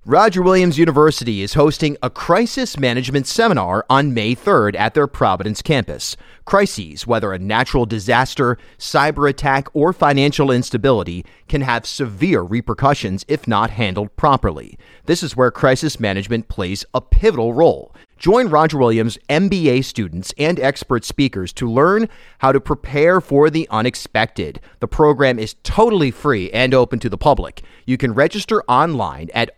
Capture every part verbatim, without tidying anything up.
Roger Williams University is hosting a crisis management seminar on May third at their Providence campus. Crises, whether a natural disaster, cyber attack, or financial instability, can have severe repercussions if not handled properly. This is where crisis management plays a pivotal role. Join Roger Williams M B A students and expert speakers to learn how to prepare for the unexpected. The program is totally free and open to the public. You can register online at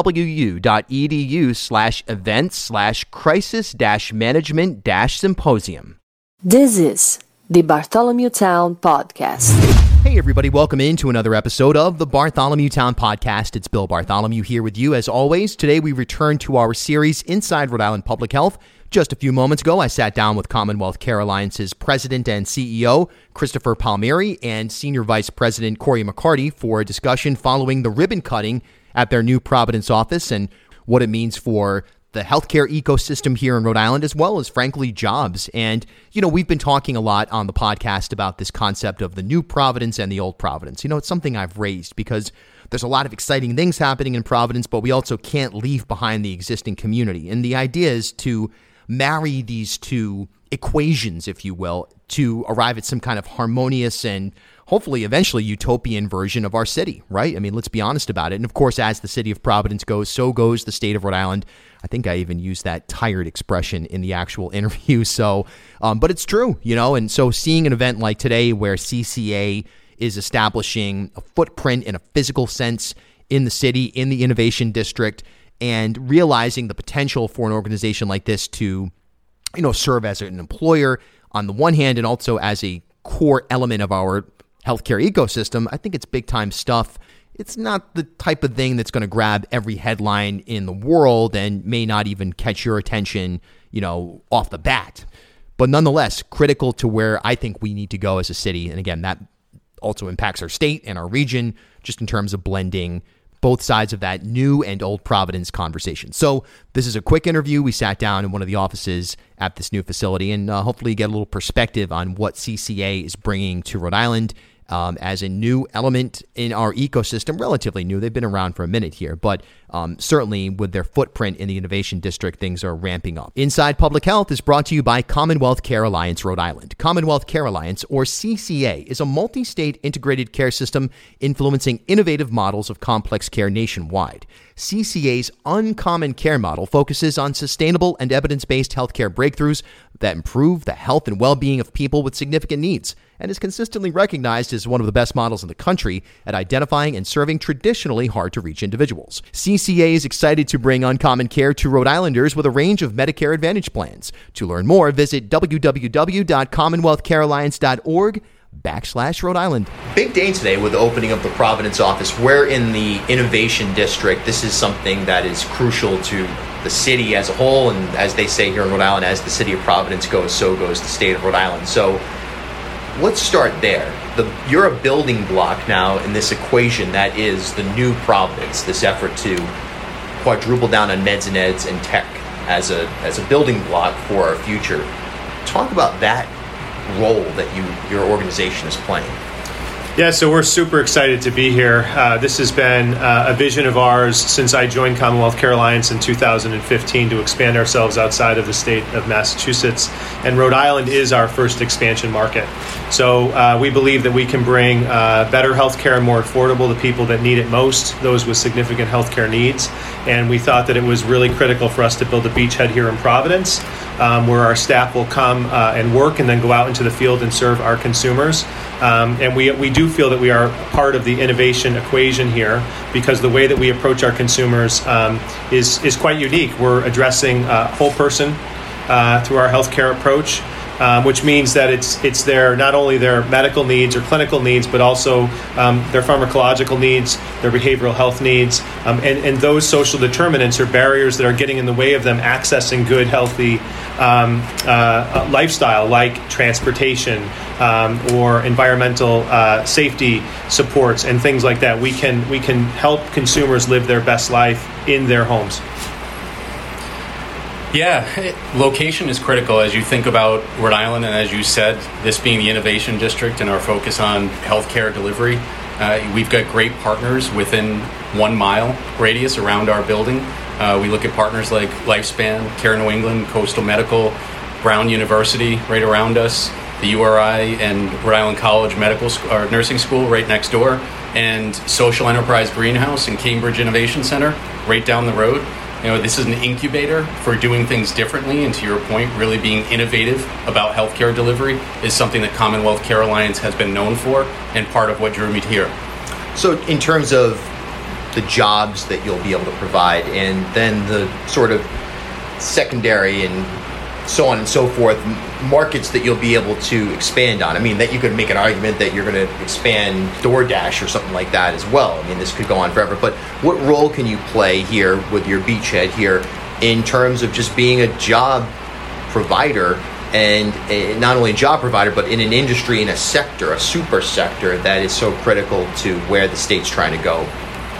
rwu.edu slash events slash crisis dash management dash symposium. This is the Bartholomew Town Podcast. Hey everybody, welcome into another episode of the Bartholomew Town Podcast. It's Bill Bartholomew here with you as always. Today we return to our series Inside Rhode Island Public Health. Just a few moments ago, I sat down with Commonwealth Care Alliance's President and C E O, Christopher Palmieri, and Senior Vice President Corey McCarty for a discussion following the ribbon cutting at their new Providence office and what it means for the healthcare ecosystem here in Rhode Island, as well as, frankly, jobs. And, you know, we've been talking a lot on the podcast about this concept of the new Providence and the old Providence. You know, it's something I've raised because there's a lot of exciting things happening in Providence, but we also can't leave behind the existing community. And the idea is to marry these two equations, if you will, to arrive at some kind of harmonious and hopefully eventually utopian version of our city, right? I mean, let's be honest about it. And of course, as the city of Providence goes, so goes the state of Rhode Island. I think I even used that tired expression in the actual interview. So, um, but it's true, you know, and so seeing an event like today where C C A is establishing a footprint in a physical sense in the city, in the innovation district, and realizing the potential for an organization like this to, you know, serve as an employer on the one hand and also as a core element of our healthcare ecosystem, I think it's big time stuff. It's not the type of thing that's going to grab every headline in the world and may not even catch your attention, you know, off the bat. But nonetheless, critical to where I think we need to go as a city. And again, that also impacts our state and our region just in terms of blending both sides of that new and old Providence conversation. So this is a quick interview. We sat down in one of the offices at this new facility and uh, hopefully get a little perspective on what C C A is bringing to Rhode Island um, as a new element in our ecosystem, relatively new. They've been around for a minute here, but um, certainly with their footprint in the Innovation District, things are ramping up. Inside Public Health is brought to you by Commonwealth Care Alliance, Rhode Island. Commonwealth Care Alliance, or C C A, is a multi-state integrated care system influencing innovative models of complex care nationwide. C C A's Uncommon Care model focuses on sustainable and evidence-based healthcare breakthroughs that improve the health and well-being of people with significant needs, and is consistently recognized as one of the best models in the country at identifying and serving traditionally hard-to-reach individuals. C C A is excited to bring Uncommon Care to Rhode Islanders with a range of Medicare Advantage plans. To learn more, visit www.commonwealthcarealliance.org backslash Rhode Island. Big day today with the opening of the Providence office. We're in the Innovation District. This is something that is crucial to the city as a whole, and as they say here in Rhode Island, as the city of Providence goes, so goes the state of Rhode Island. So let's start there. The, you're a building block now in this equation that is the new Providence, this effort to quadruple down on meds and eds and tech as a as a building block for our future. Talk about that role that you your organization is playing. Yeah, so we're super excited to be here. Uh, this has been uh, a vision of ours since I joined Commonwealth Care Alliance in two thousand fifteen to expand ourselves outside of the state of Massachusetts. And Rhode Island is our first expansion market. So uh, we believe that we can bring uh, better health care, more affordable to people that need it most, those with significant health care needs. And we thought that it was really critical for us to build a beachhead here in Providence, um, where our staff will come uh, and work and then go out into the field and serve our consumers. Um, and we we do feel that we are part of the innovation equation here because the way that we approach our consumers um, is is quite unique. We're addressing a whole person uh, through our healthcare approach, um, which means that it's it's their not only their medical needs or clinical needs, but also um, their pharmacological needs, their behavioral health needs, um, and, and those social determinants or barriers that are getting in the way of them accessing good, healthy um, uh, lifestyle like transportation, Um, or environmental uh, safety supports and things like that. We can we can help consumers live their best life in their homes. Yeah, it, location is critical as you think about Rhode Island, and as you said, this being the Innovation District and our focus on healthcare delivery. Uh, we've got great partners within one mile radius around our building. Uh, we look at partners like Lifespan, Care New England, Coastal Medical, Brown University right around us, the U R I and Rhode Island College Medical School, or Nursing School right next door, and Social Enterprise Greenhouse and Cambridge Innovation Center right down the road. You know, this is an incubator for doing things differently, and to your point, really being innovative about healthcare delivery is something that Commonwealth Care Alliance has been known for, and part of what drew me here. So in terms of the jobs that you'll be able to provide, and then the sort of secondary and so on and so forth, markets that you'll be able to expand on. I mean, that you could make an argument that you're going to expand DoorDash or something like that as well. I mean, this could go on forever. But what role can you play here with your beachhead here in terms of just being a job provider, and a, not only a job provider, but in an industry, in a sector, a super sector that is so critical to where the state's trying to go?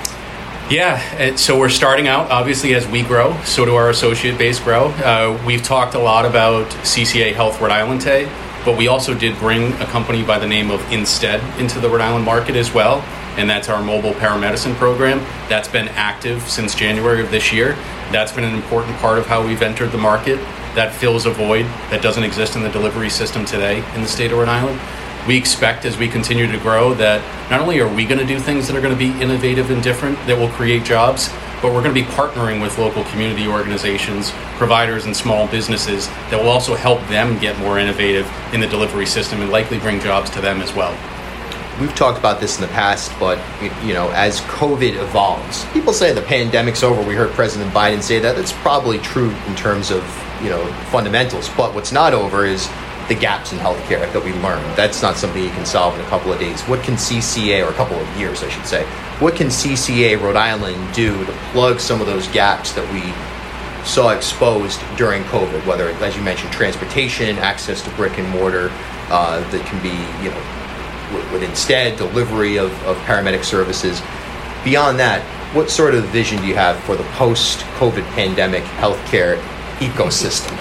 Yeah, so we're starting out, obviously, as we grow, so do our associate base grow. Uh, we've talked a lot about C C A Health Rhode Island today, but we also did bring a company by the name of Instead into the Rhode Island market as well, and that's our mobile paramedicine program. That's been active since January of this year. That's been an important part of how we've entered the market. That fills a void that doesn't exist in the delivery system today in the state of Rhode Island. We expect, as we continue to grow, that not only are we going to do things that are going to be innovative and different that will create jobs, but we're going to be partnering with local community organizations, providers, and small businesses that will also help them get more innovative in the delivery system and likely bring jobs to them as well. We've talked about this in the past, but you know, as COVID evolves, people say the pandemic's over. We heard President Biden say that. That's probably true in terms of, you know, fundamentals. But what's not over is the gaps in healthcare that we learned. That's not something you can solve in a couple of days. What can C C A, or a couple of years, I should say, what can C C A Rhode Island do to plug some of those gaps that we saw exposed during COVID, whether, as you mentioned, transportation, access to brick and mortar, uh, that can be, you know, with, with Instead, delivery of, of paramedic services. Beyond that, what sort of vision do you have for the post-COVID pandemic healthcare ecosystem?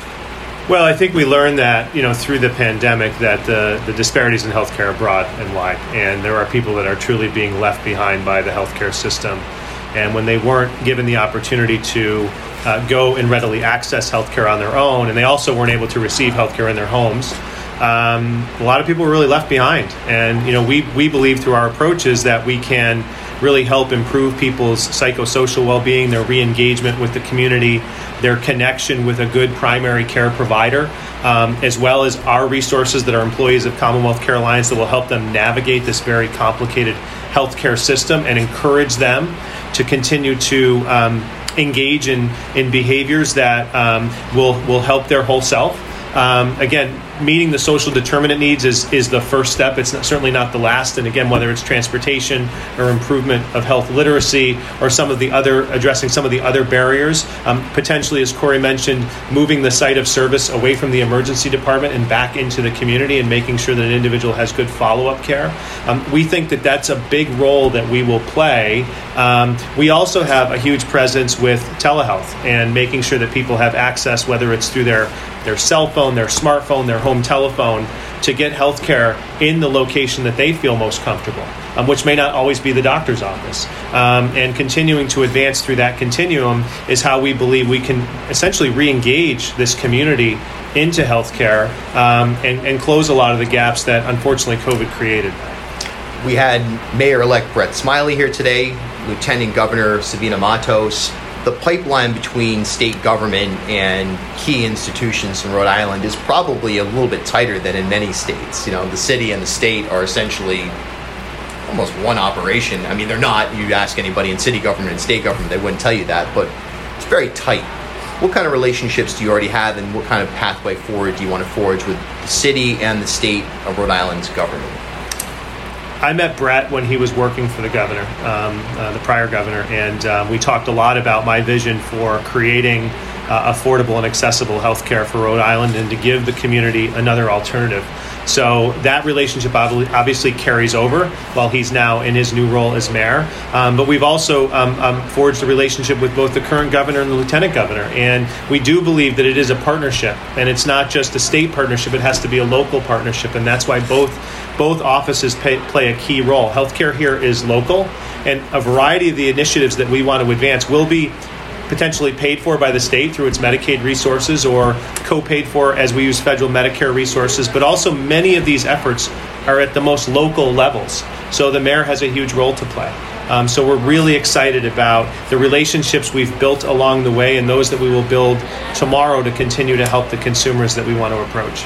Well, I think we learned that, you know, through the pandemic, that the, the disparities in healthcare are broad and wide, and there are people that are truly being left behind by the healthcare system. And when they weren't given the opportunity to uh, go and readily access healthcare on their own, and they also weren't able to receive healthcare in their homes, um, a lot of people were really left behind. And, you know, we, we believe through our approaches that we can really help improve people's psychosocial well-being, their re-engagement with the community, their connection with a good primary care provider, um, as well as our resources that are employees of Commonwealth Care Alliance that will help them navigate this very complicated healthcare system and encourage them to continue to um, engage in, in behaviors that um, will, will help their whole self. Um, again, meeting the social determinant needs is, is the first step. It's not, certainly not the last. And again, whether it's transportation or improvement of health literacy or some of the other, addressing some of the other barriers, um, potentially, as Corey mentioned, moving the site of service away from the emergency department and back into the community and making sure that an individual has good follow-up care. Um, we think that that's a big role that we will play. Um, we also have a huge presence with telehealth and making sure that people have access, whether it's through their, their cell phone, their smartphone, their home telephone, to get health care in the location that they feel most comfortable, um, which may not always be the doctor's office. Um, and continuing to advance through that continuum is how we believe we can essentially re-engage this community into health care um, and, and close a lot of the gaps that unfortunately COVID created. We had Mayor-elect Brett Smiley here today, Lieutenant Governor Savina Matos. The pipeline between state government and key institutions in Rhode Island is probably a little bit tighter than in many states. You know, the city and the state are essentially almost one operation. I mean, they're not. You ask anybody in city government and state government, they wouldn't tell you that, but it's very tight. What kind of relationships do you already have, and what kind of pathway forward do you want to forge with the city and the state of Rhode Island's government? I met Brett when he was working for the governor, um, uh, the prior governor, and uh, we talked a lot about my vision for creating uh, affordable and accessible health care for Rhode Island and to give the community another alternative. So that relationship obviously carries over while he's now in his new role as mayor. Um, but we've also um, um, forged a relationship with both the current governor and the lieutenant governor. And we do believe that it is a partnership. And it's not just a state partnership, it has to be a local partnership. And that's why both both offices pay, play a key role. Healthcare here is local, and a variety of the initiatives that we want to advance will be potentially paid for by the state through its Medicaid resources or co-paid for as we use federal Medicare resources. But also many of these efforts are at the most local levels. So the mayor has a huge role to play. Um, so we're really excited about the relationships we've built along the way and those that we will build tomorrow to continue to help the consumers that we want to approach.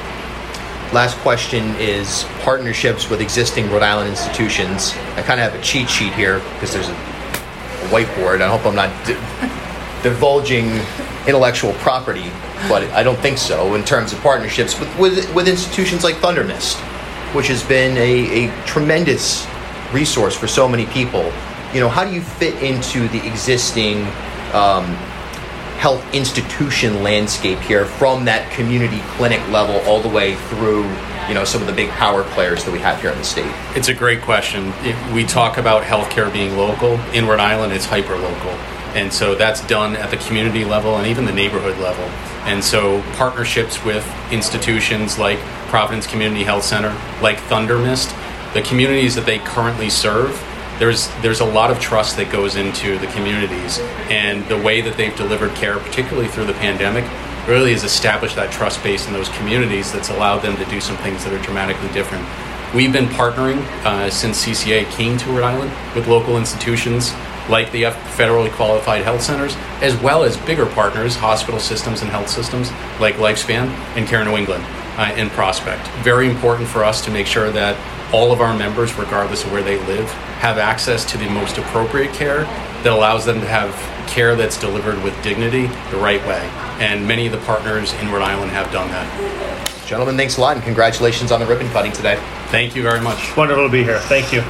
Last question is partnerships with existing Rhode Island institutions. I kind of have a cheat sheet here because there's a, a whiteboard. I hope I'm not di- divulging intellectual property, but I don't think so in terms of partnerships with, with, with institutions like Thundermist, which has been a, a tremendous resource for so many people. You know, how do you fit into the existing um, health institution landscape here from that community clinic level all the way through, you know, some of the big power players that we have here in the state? It's a great question. If we talk about healthcare being local. In Rhode Island, it's hyper-local. And so that's done at the community level and even the neighborhood level. And so partnerships with institutions like Providence Community Health Center, like Thundermist, the communities that they currently serve, there's there's a lot of trust that goes into the communities, and the way that they've delivered care, particularly through the pandemic, really has established that trust base in those communities that's allowed them to do some things that are dramatically different. We've been partnering uh, since C C A came to Rhode Island with local institutions like the federally qualified health centers, as well as bigger partners, hospital systems and health systems like Lifespan and Care New England uh, and Prospect. Very important for us to make sure that all of our members, regardless of where they live, have access to the most appropriate care that allows them to have care that's delivered with dignity the right way. And many of the partners in Rhode Island have done that. Gentlemen, thanks a lot, and congratulations on the ribbon cutting today. Thank you very much. Wonderful to be here. Thank you.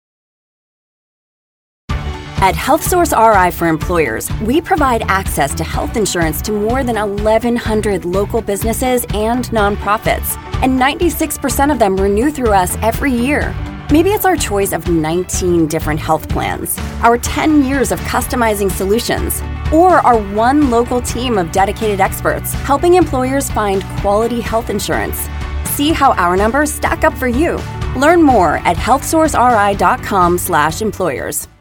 At HealthSource R I for Employers, we provide access to health insurance to more than eleven hundred local businesses and nonprofits, and ninety-six percent of them renew through us every year. Maybe it's our choice of nineteen different health plans, our ten years of customizing solutions, or our one local team of dedicated experts helping employers find quality health insurance. See how our numbers stack up for you. Learn more at health source r i dot com slash employers.